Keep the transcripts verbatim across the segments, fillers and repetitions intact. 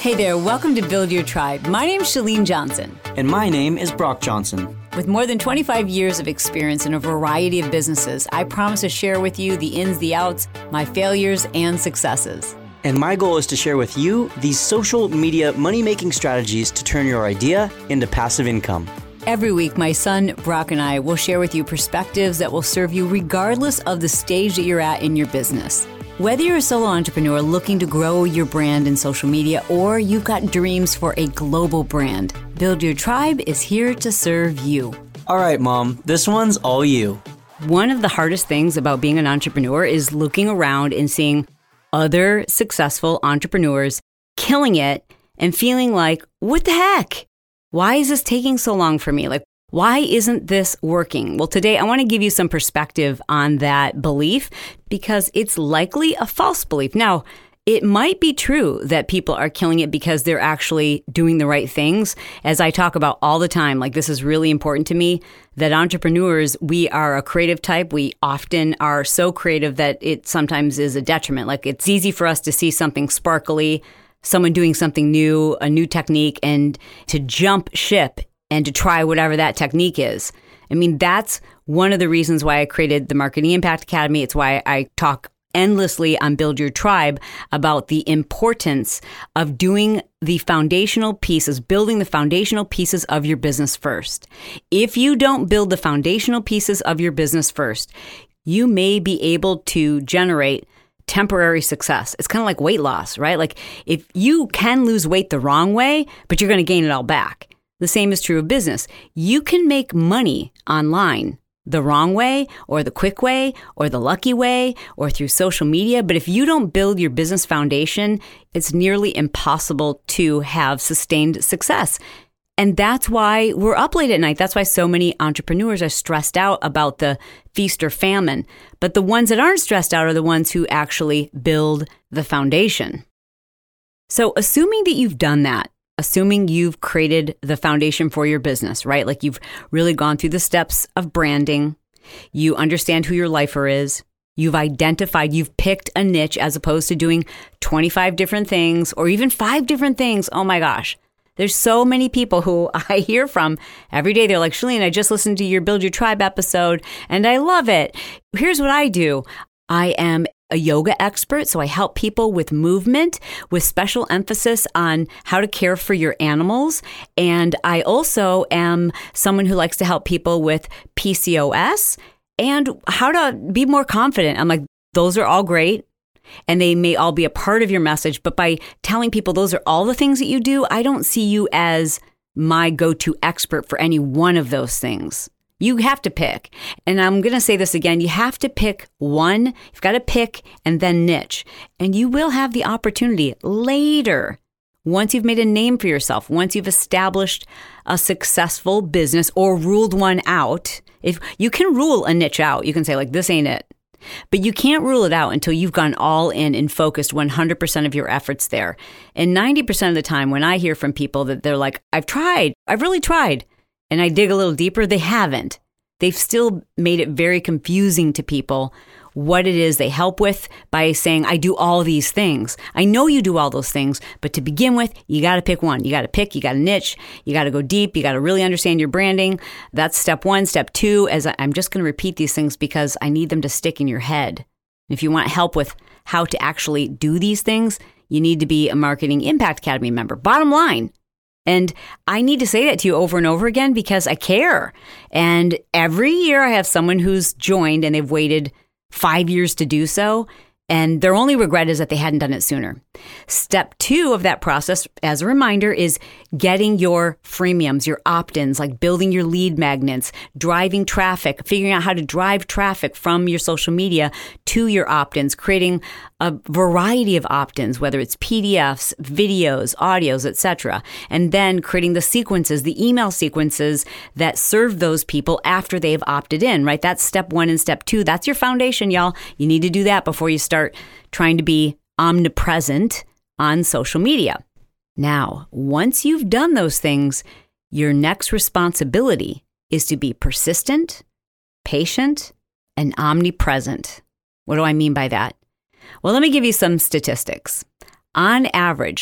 Hey there, welcome to Build Your Tribe. My name's Chalene Johnson. And my name is Brock Johnson. With more than twenty-five years of experience in a variety of businesses, I promise to share with you the ins, the outs, my failures, and successes. And my goal is to share with you these social media money-making strategies to turn your idea into passive income. Every week, my son, Brock, and I will share with you perspectives that will serve you regardless of the stage that you're at in your business. Whether you're a solo entrepreneur looking to grow your brand in social media or you've got dreams for a global brand, Build Your Tribe is here to serve you. All right, Mom, this one's all you. One of the hardest things about being an entrepreneur is looking around and seeing other successful entrepreneurs killing it and feeling like, what the heck? Why is this taking so long for me? Like, why isn't this working? Well, today I want to give you some perspective on that belief because it's likely a false belief. Now, it might be true that people are killing it because they're actually doing the right things. As I talk about all the time, like this is really important to me, that entrepreneurs, we are a creative type. We often are so creative that it sometimes is a detriment. Like it's easy for us to see something sparkly, someone doing something new, a new technique, and to jump ship and to try whatever that technique is. I mean, that's one of the reasons why I created the Marketing Impact Academy. It's why I talk endlessly on Build Your Tribe about the importance of doing the foundational pieces, building the foundational pieces of your business first. If you don't build the foundational pieces of your business first, you may be able to generate temporary success. It's kind of like weight loss, right? Like if you can lose weight the wrong way, but you're going to gain it all back. The same is true of business. You can make money online the wrong way or the quick way or the lucky way or through social media. But if you don't build your business foundation, it's nearly impossible to have sustained success. And that's why we're up late at night. That's why so many entrepreneurs are stressed out about the feast or famine. But the ones that aren't stressed out are the ones who actually build the foundation. So assuming that you've done that, assuming you've created the foundation for your business, right? Like you've really gone through the steps of branding. You understand who your lifer is. You've identified, you've picked a niche as opposed to doing twenty-five different things or even five different things. Oh my gosh. There's so many people who I hear from every day. They're like, Chalene, I just listened to your Build Your Tribe episode and I love it. Here's what I do. I am a yoga expert, so I help people with movement with special emphasis on how to care for your animals. And I also am someone who likes to help people with P C O S and how to be more confident. I'm like, those are all great. And they may all be a part of your message. But by telling people those are all the things that you do, I don't see you as my go-to expert for any one of those things. You have to pick. And I'm going to say this again. You have to pick one. You've got to pick and then niche. And you will have the opportunity later, once you've made a name for yourself, once you've established a successful business or ruled one out. If you can rule a niche out, you can say like, this ain't it. But you can't rule it out until you've gone all in and focused one hundred percent of your efforts there. And ninety percent of the time when I hear from people that they're like, I've tried, I've really tried, and I dig a little deeper, they haven't. They've still made it very confusing to people what it is they help with by saying, I do all these things. I know you do all those things, but to begin with, you got to pick one. You got to pick, you got to niche, you got to go deep, you got to really understand your branding. That's step one. Step two, as I, I'm just going to repeat these things because I need them to stick in your head. If you want help with how to actually do these things, you need to be a Marketing Impact Academy member. Bottom line. And I need to say that to you over and over again because I care. And every year I have someone who's joined and they've waited five years to do so. And their only regret is that they hadn't done it sooner. Step two of that process, as a reminder, is getting your freemiums, your opt-ins, like building your lead magnets, driving traffic, figuring out how to drive traffic from your social media to your opt-ins, creating a variety of opt-ins, whether it's P D Fs, videos, audios, et cetera. And then creating the sequences, the email sequences that serve those people after they've opted in, right? That's step one and step two. That's your foundation, y'all. You need to do that before you start trying to be omnipresent on social media. Now, once you've done those things, your next responsibility is to be persistent, patient, and omnipresent. What do I mean by that? Well, let me give you some statistics. On average,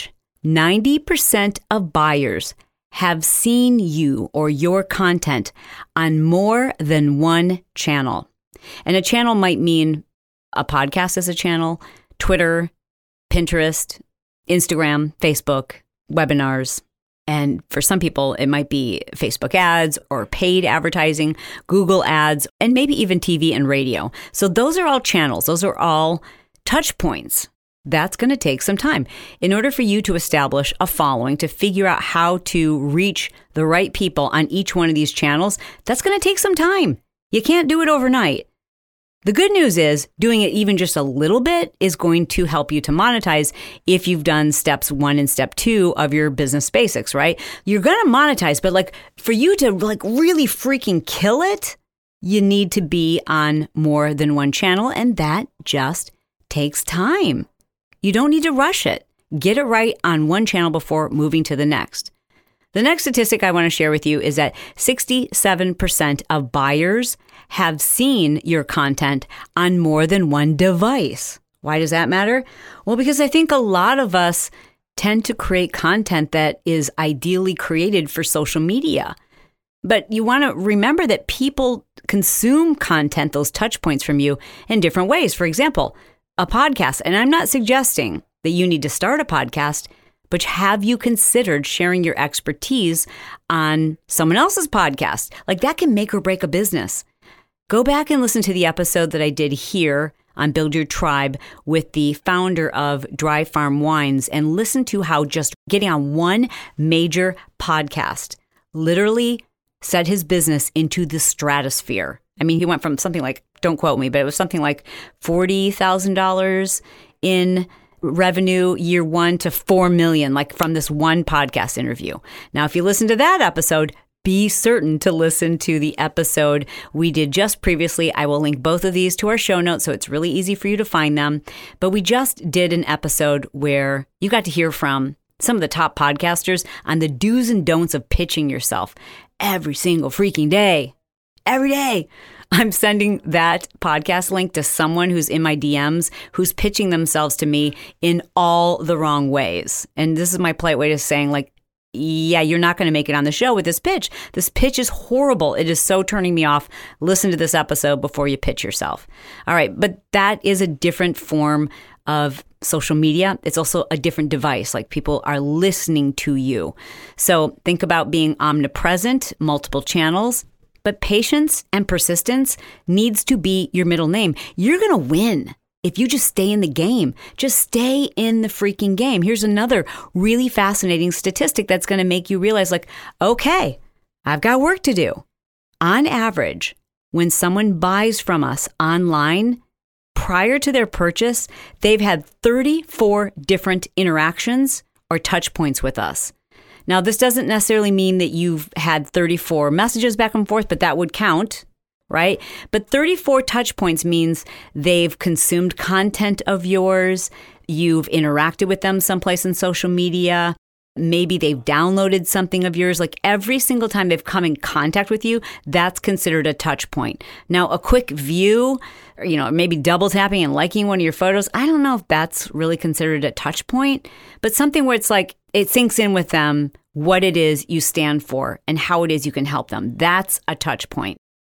ninety percent of buyers have seen you or your content on more than one channel. And a channel might mean a podcast as a channel, Twitter, Pinterest, Instagram, Facebook, webinars. And for some people, it might be Facebook ads or paid advertising, Google ads, and maybe even T V and radio. So those are all channels. Those are all touch points. That's going to take some time. In order for you to establish a following, to figure out how to reach the right people on each one of these channels, that's going to take some time. You can't do it overnight. The good news is doing it even just a little bit is going to help you to monetize if you've done steps one and step two of your business basics, right? You're going to monetize, but like for you to like really freaking kill it, you need to be on more than one channel, and that just takes time. You don't need to rush it. Get it right on one channel before moving to the next. The next statistic I want to share with you is that sixty-seven percent of buyers have seen your content on more than one device. Why does that matter? Well, because I think a lot of us tend to create content that is ideally created for social media. But you want to remember that people consume content, those touch points from you, in different ways. For example, a podcast. And I'm not suggesting that you need to start a podcast, but have you considered sharing your expertise on someone else's podcast? Like that can make or break a business. Go back and listen to the episode that I did here on Build Your Tribe with the founder of Dry Farm Wines and listen to how just getting on one major podcast literally set his business into the stratosphere. I mean, he went from something like, don't quote me, but it was something like forty thousand dollars in revenue year one to four million, like from this one podcast interview. Now, if you listen to that episode, be certain to listen to the episode we did just previously. I will link both of these to our show notes, so it's really easy for you to find them. But we just did an episode where you got to hear from some of the top podcasters on the do's and don'ts of pitching yourself every single freaking day. Every day. I'm sending that podcast link to someone who's in my D Ms who's pitching themselves to me in all the wrong ways. And this is my polite way of saying, like, yeah, you're not going to make it on the show with this pitch. This pitch is horrible. It is so turning me off. Listen to this episode before you pitch yourself. All right. But that is a different form of social media. It's also a different device. Like people are listening to you. So think about being omnipresent, multiple channels. But patience and persistence needs to be your middle name. You're going to win if you just stay in the game. Just stay in the freaking game. Here's another really fascinating statistic that's going to make you realize, like, okay, I've got work to do. On average, when someone buys from us online, prior to their purchase, they've had thirty-four different interactions or touch points with us. Now, this doesn't necessarily mean that you've had thirty-four messages back and forth, but that would count, right? But thirty-four touch points means they've consumed content of yours, you've interacted with them someplace in social media, maybe they've downloaded something of yours. Like every single time they've come in contact with you, that's considered a touch point. Now, a quick view, or, you know, maybe double tapping and liking one of your photos, I don't know if that's really considered a touch point, but something where it's like, it sinks in with them what it is you stand for and how it is you can help them. That's a touch point.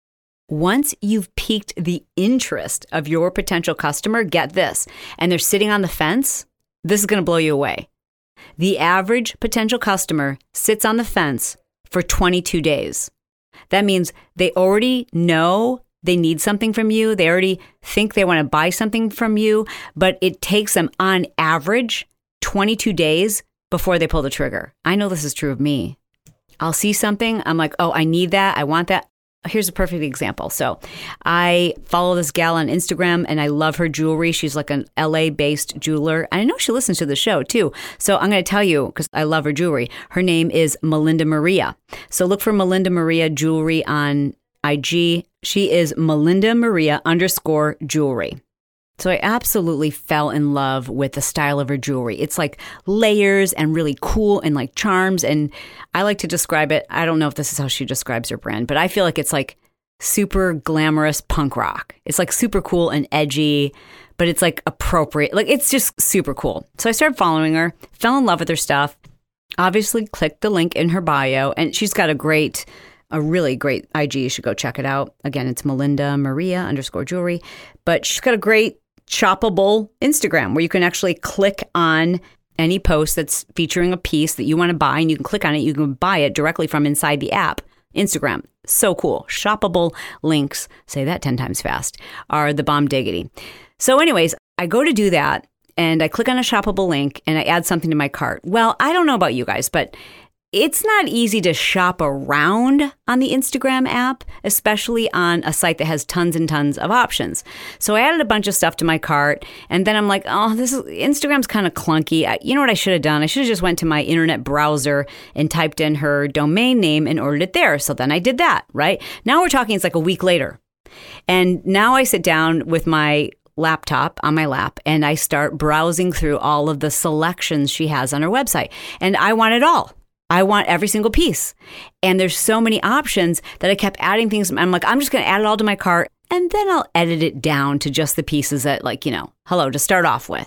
Once you've piqued the interest of your potential customer, get this, and they're sitting on the fence, this is going to blow you away. The average potential customer sits on the fence for twenty-two days. That means they already know they need something from you. They already think they want to buy something from you, but it takes them on average twenty-two days before they pull the trigger. I know this is true of me. I'll see something. I'm like, oh, I need that. I want that. Here's a perfect example. So I follow this gal on Instagram and I love her jewelry. She's like an L A-based jeweler. And I know she listens to the show too. So I'm going to tell you, because I love her jewelry. Her name is Melinda Maria. So look for Melinda Maria Jewelry on I G. She is Melinda Maria underscore jewelry. So I absolutely fell in love with the style of her jewelry. It's like layers and really cool and like charms. And I like to describe it. I don't know if this is how she describes her brand, but I feel like it's like super glamorous punk rock. It's like super cool and edgy, but it's like appropriate. Like it's just super cool. So I started following her, fell in love with her stuff, obviously clicked the link in her bio, and she's got a great, a really great I G. You should go check it out. Again, it's Melinda Maria underscore jewelry, but she's got a great shoppable Instagram where you can actually click on any post that's featuring a piece that you want to buy, and you can click on it. You can buy it directly from inside the app. Instagram. So cool. Shoppable links, say that ten times fast, are the bomb diggity. So anyways, I go to do that and I click on a shoppable link and I add something to my cart. Well, I don't know about you guys, but it's not easy to shop around on the Instagram app, especially on a site that has tons and tons of options. So I added a bunch of stuff to my cart, and then I'm like, oh, this is Instagram's kind of clunky. I, you know what I should have done? I should have just went to my internet browser and typed in her domain name and ordered it there. So then I did that, right? Now we're talking, it's like a week later. And now I sit down with my laptop on my lap and I start browsing through all of the selections she has on her website. And I want it all. I want every single piece. And there's so many options that I kept adding things. I'm like, I'm just going to add it all to my cart and then I'll edit it down to just the pieces that, like, you know, hello, to start off with.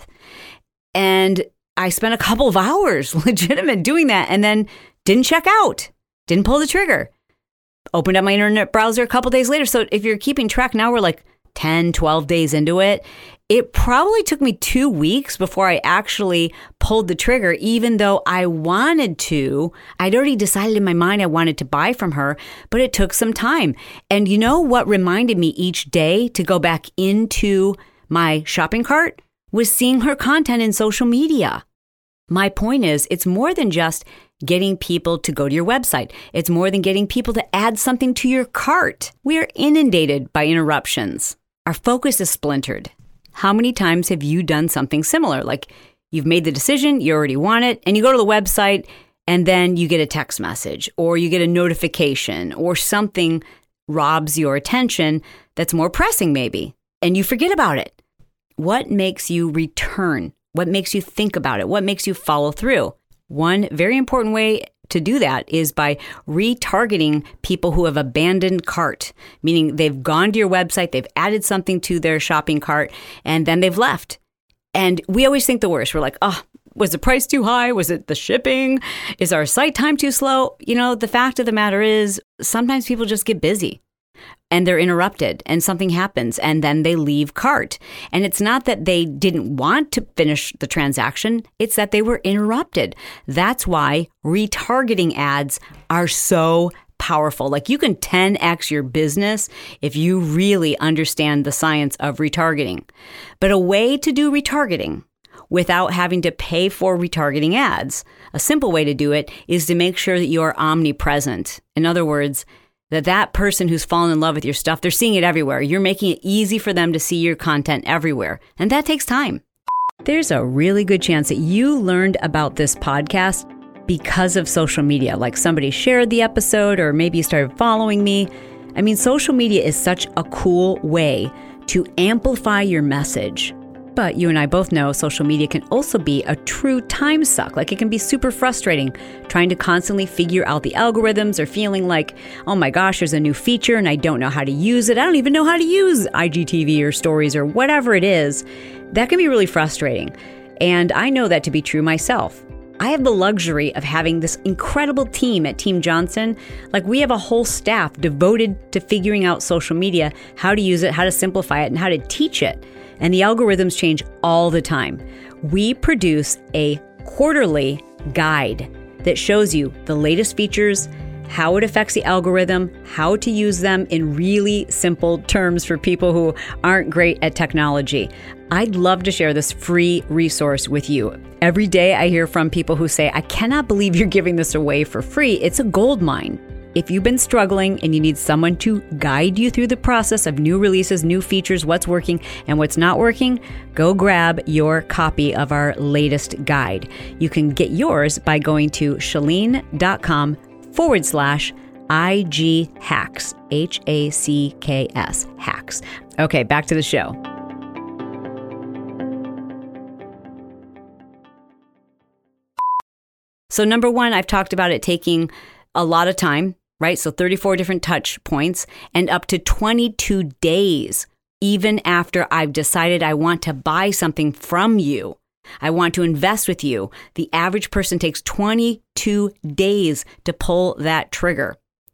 And I spent a couple of hours legitimate doing that and then didn't check out, didn't pull the trigger. Opened up my internet browser a couple days later. So if you're keeping track, now we're like ten, twelve days into it. It probably took me two weeks before I actually pulled the trigger, even though I wanted to. I'd already decided in my mind I wanted to buy from her, but it took some time. And you know what reminded me each day to go back into my shopping cart was seeing her content in social media. My point is, it's more than just getting people to go to your website. It's more than getting people to add something to your cart. We are inundated by interruptions. Our focus is splintered. How many times have you done something similar? Like you've made the decision, you already want it, and you go to the website and then you get a text message or you get a notification or something robs your attention that's more pressing maybe, and you forget about it. What makes you return? What makes you think about it? What makes you follow through? One very important way to do that is by retargeting people who have abandoned cart, meaning they've gone to your website, they've added something to their shopping cart, and then they've left. And we always think the worst. We're like, oh, was the price too high? Was it the shipping? Is our site time too slow? You know, the fact of the matter is sometimes people just get busy and they're interrupted and something happens and then they leave cart. And it's not that they didn't want to finish the transaction. It's that they were interrupted. That's why retargeting ads are so powerful. Like you can ten x your business if you really understand the science of retargeting. But a way to do retargeting without having to pay for retargeting ads, a simple way to do it is to make sure that you are omnipresent. In other words, that that person who's fallen in love with your stuff, they're seeing it everywhere. You're making it easy for them to see your content everywhere. And that takes time. There's a really good chance that you learned about this podcast because of social media. Like somebody shared the episode or maybe you started following me. I mean, social media is such a cool way to amplify your message. But you and I both know social media can also be a true time suck. Like it can be super frustrating trying to constantly figure out the algorithms or feeling like, oh my gosh, there's a new feature and I don't know how to use it. I don't even know how to use I G T V or stories or whatever it is. That can be really frustrating. And I know that to be true myself. I have the luxury of having this incredible team at Team Johnson. Like we have a whole staff devoted to figuring out social media, how to use it, how to simplify it, and how to teach it. And the algorithms change all the time. We produce a quarterly guide that shows you the latest features, how it affects the algorithm, how to use them in really simple terms for people who aren't great at technology. I'd love to share this free resource with you. Every day I hear from people who say, I cannot believe you're giving this away for free. It's a gold mine. If you've been struggling and you need someone to guide you through the process of new releases, new features, what's working and what's not working, go grab your copy of our latest guide. You can get yours by going to chalene.com forward slash IG hacks, H A C K S, hacks. Okay, back to the show. So number one, I've talked about it taking a lot of time right? So thirty-four different touch points and up to twenty-two days, even after I've decided I want to buy something from you. I want to invest with you. The average person takes twenty-two days to pull that trigger.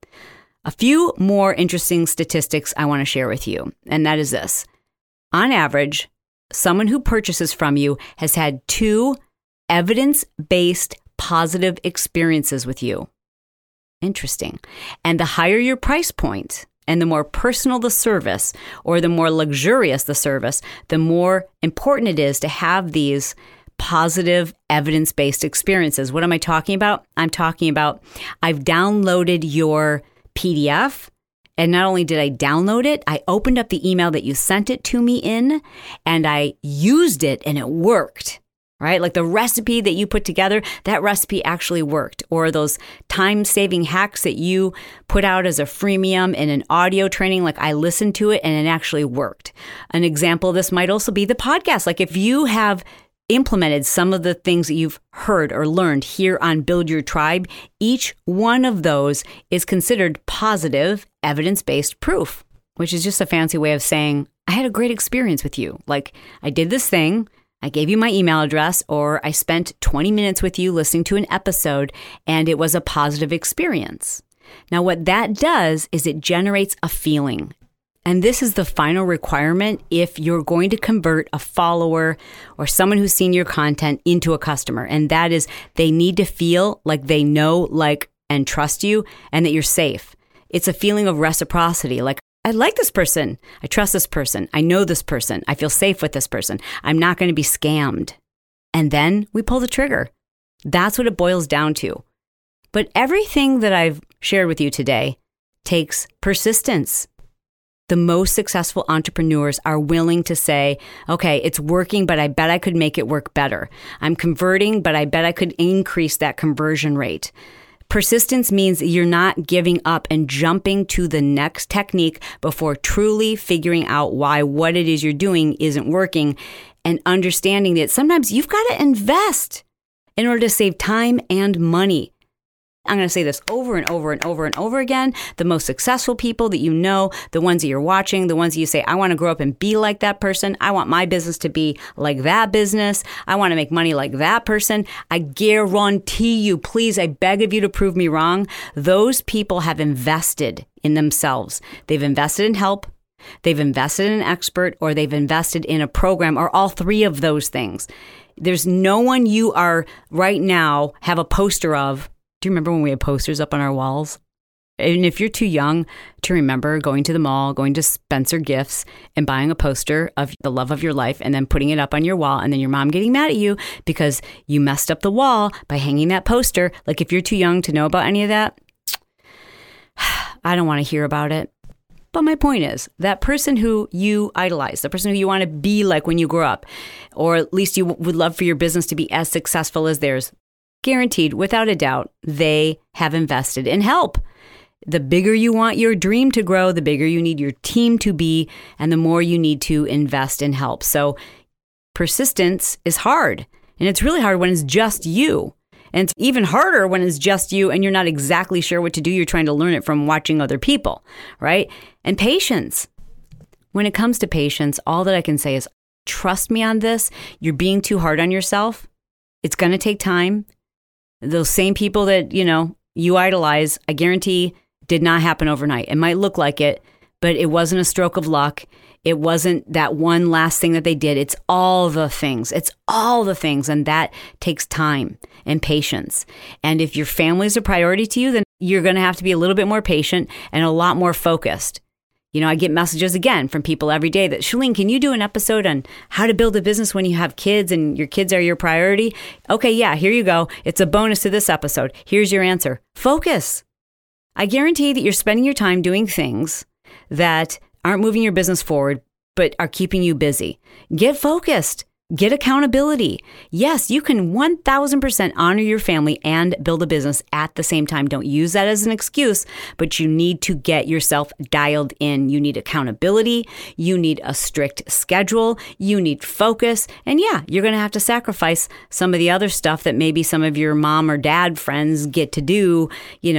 A few more interesting statistics I want to share with you, and that is this. On average, someone who purchases from you has had two evidence-based positive experiences with you. Interesting. And the higher your price point and the more personal the service or the more luxurious the service, the more important it is to have these positive evidence-based experiences. What am I talking about? I'm talking about I've downloaded your P D F. And not only did I download it, I opened up the email that you sent it to me in and I used it and it worked, right? Like the recipe that you put together, that recipe actually worked. Or those time-saving hacks that you put out as a freemium in an audio training, like I listened to it and it actually worked. An example of this might also be the podcast. Like if you have implemented some of the things that you've heard or learned here on Build Your Tribe, each one of those is considered positive evidence-based proof, which is just a fancy way of saying, I had a great experience with you. Like I did this thing, I gave you my email address, or I spent twenty minutes with you listening to an episode and it was a positive experience. Now, what that does is it generates a feeling. And this is the final requirement if you're going to convert a follower or someone who's seen your content into a customer. And that is they need to feel like they know, like, and trust you and that you're safe. It's a feeling of reciprocity. Like, I like this person. I trust this person. I know this person. I feel safe with this person. I'm not going to be scammed. And then we pull the trigger. That's what it boils down to. But everything that I've shared with you today takes persistence. The most successful entrepreneurs are willing to say, okay, it's working, but I bet I could make it work better. I'm converting, but I bet I could increase that conversion rate. Persistence means you're not giving up and jumping to the next technique before truly figuring out why what it is you're doing isn't working and understanding that sometimes you've got to invest in order to save time and money. I'm going to say this over and over and over and over again. The most successful people that you know, the ones that you're watching, the ones that you say, I want to grow up and be like that person. I want my business to be like that business. I want to make money like that person. I guarantee you, please, I beg of you to prove me wrong. Those people have invested in themselves. They've invested in help. They've invested in an expert, or they've invested in a program, or all three of those things. There's no one you are right now have a poster of. Do you remember when we had posters up on our walls? And if you're too young to remember going to the mall, going to Spencer Gifts and buying a poster of the love of your life and then putting it up on your wall and then your mom getting mad at you because you messed up the wall by hanging that poster. Like if you're too young to know about any of that, I don't want to hear about it. But my point is, that person who you idolize, the person who you want to be like when you grow up, or at least you would love for your business to be as successful as theirs, guaranteed, without a doubt, they have invested in help. The bigger you want your dream to grow, the bigger you need your team to be, and the more you need to invest in help. So persistence is hard, and it's really hard when it's just you. And it's even harder when it's just you and you're not exactly sure what to do. You're trying to learn it from watching other people, right? And patience. When it comes to patience, all that I can say is, trust me on this. You're being too hard on yourself. It's going to take time. Those same people that, you know, you idolize, I guarantee did not happen overnight. It might look like it, but it wasn't a stroke of luck. It wasn't that one last thing that they did. It's all the things. It's all the things. And that takes time and patience. And if your family is a priority to you, then you're going to have to be a little bit more patient and a lot more focused. You know, I get messages again from people every day that, Chalene, can you do an episode on how to build a business when you have kids and your kids are your priority? Okay, yeah, here you go. It's a bonus to this episode. Here's your answer. Focus. I guarantee that you're spending your time doing things that aren't moving your business forward, but are keeping you busy. Get focused. Get accountability. Yes, you can one thousand percent honor your family and build a business at the same time. Don't use that as an excuse, but you need to get yourself dialed in. You need accountability. You need a strict schedule. You need focus. And yeah, you're going to have to sacrifice some of the other stuff that maybe some of your mom or dad friends get to do, you know,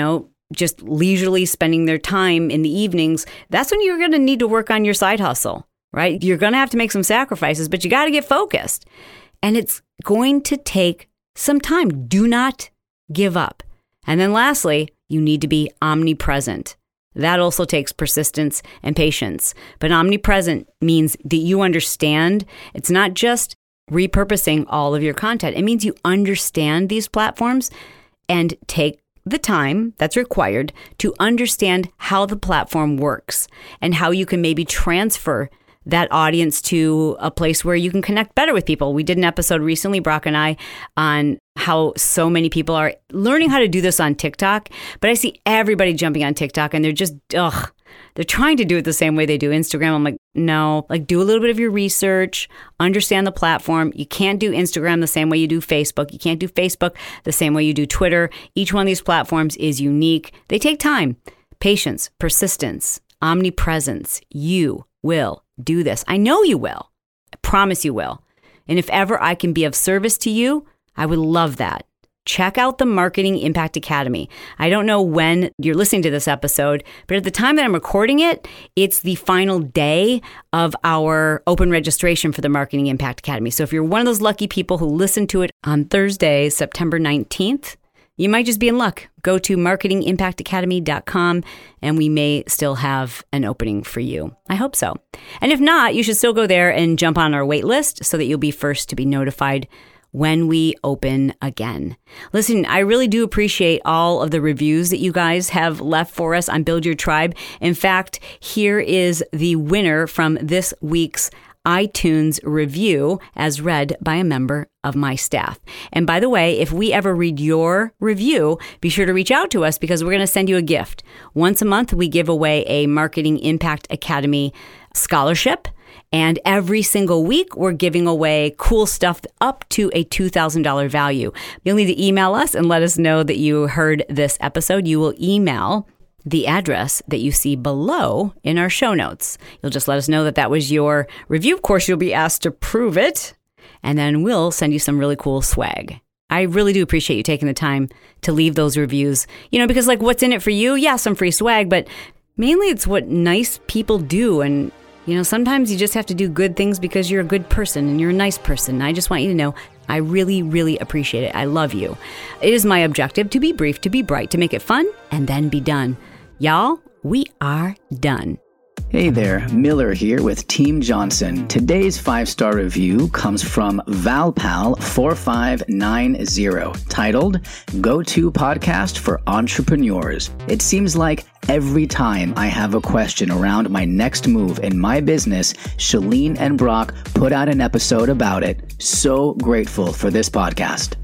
just leisurely spending their time in the evenings, that's when you're going to need to work on your side hustle, right? You're going to have to make some sacrifices, but you got to get focused. And it's going to take some time. Do not give up. And then lastly, you need to be omnipresent. That also takes persistence and patience. But omnipresent means that you understand. It's not just repurposing all of your content. It means you understand these platforms and take the time that's required to understand how the platform works and how you can maybe transfer that audience to a place where you can connect better with people. We did an episode recently, Brock and I, on how so many people are learning how to do this on TikTok. But I see everybody jumping on TikTok and they're just, ugh, they're trying to do it the same way they do Instagram. I'm like, no, like do a little bit of your research, understand the platform. You can't do Instagram the same way you do Facebook. You can't do Facebook the same way you do Twitter. Each one of these platforms is unique. They take time, patience, persistence, omnipresence. You will do this. I know you will. I promise you will. And if ever I can be of service to you, I would love that. Check out the Marketing Impact Academy. I don't know when you're listening to this episode, but at the time that I'm recording it, it's the final day of our open registration for the Marketing Impact Academy. So if you're one of those lucky people who listen to it on Thursday, September nineteenth, you might just be in luck. Go to marketing impact academy dot com and we may still have an opening for you. I hope so. And if not, you should still go there and jump on our wait list so that you'll be first to be notified when we open again. Listen, I really do appreciate all of the reviews that you guys have left for us on Build Your Tribe. In fact, here is the winner from this week's iTunes review as read by a member of my staff. And by the way, if we ever read your review, be sure to reach out to us because we're going to send you a gift. Once a month, we give away a Marketing Impact Academy scholarship. And every single week, we're giving away cool stuff up to a two thousand dollars value. You'll need to email us and let us know that you heard this episode. You will email the address that you see below in our show notes. You'll just let us know that that was your review. Of course, you'll be asked to prove it, and then we'll send you some really cool swag. I really do appreciate you taking the time to leave those reviews, you know, because like what's in it for you? Yeah, some free swag, but mainly it's what nice people do. And, you know, sometimes you just have to do good things because you're a good person and you're a nice person. I just want you to know I really, really appreciate it. I love you. It is my objective to be brief, to be bright, to make it fun, and then be done. Y'all, we are done. Hey there, Miller here with Team Johnson. Today's five-star review comes from Valpal four five nine zero, titled Go-To Podcast for Entrepreneurs. It seems like every time I have a question around my next move in my business, Shalene and Brock put out an episode about it. So grateful for this podcast.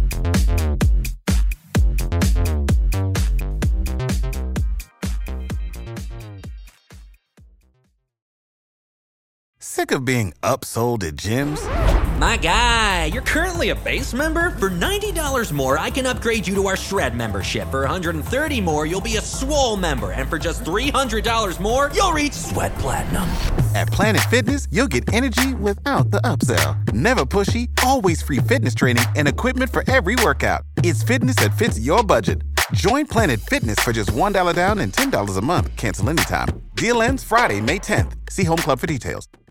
Sick of being upsold at gyms? My guy, you're currently a base member? For ninety dollars more, I can upgrade you to our Shred membership. For one hundred thirty dollars more, you'll be a Swole member. And for just three hundred dollars more, you'll reach Sweat Platinum. At Planet Fitness, you'll get energy without the upsell. Never pushy, always free fitness training and equipment for every workout. It's fitness that fits your budget. Join Planet Fitness for just one dollar down and ten dollars a month. Cancel anytime. Deal ends Friday, May tenth. See Home Club for details.